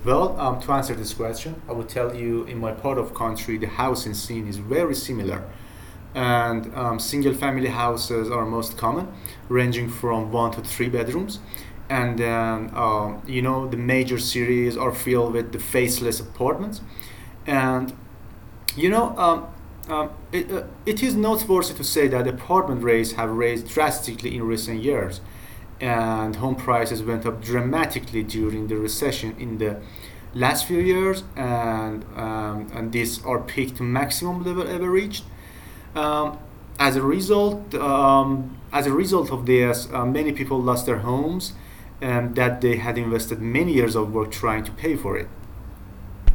Well, to answer this question, I would tell you in my part of country, the housing scene is very similar. And single family houses are most common, ranging from 1 to 3 bedrooms. And then, the major cities are filled with the faceless apartments. And you know, it is noteworthy to say that apartment rates have raised drastically in recent years, and home prices went up dramatically during the recession in the last few years, and these are peaked to maximum level ever reached. Um, as a result of this, many people lost their homes, and that they had invested many years of work trying to pay for it.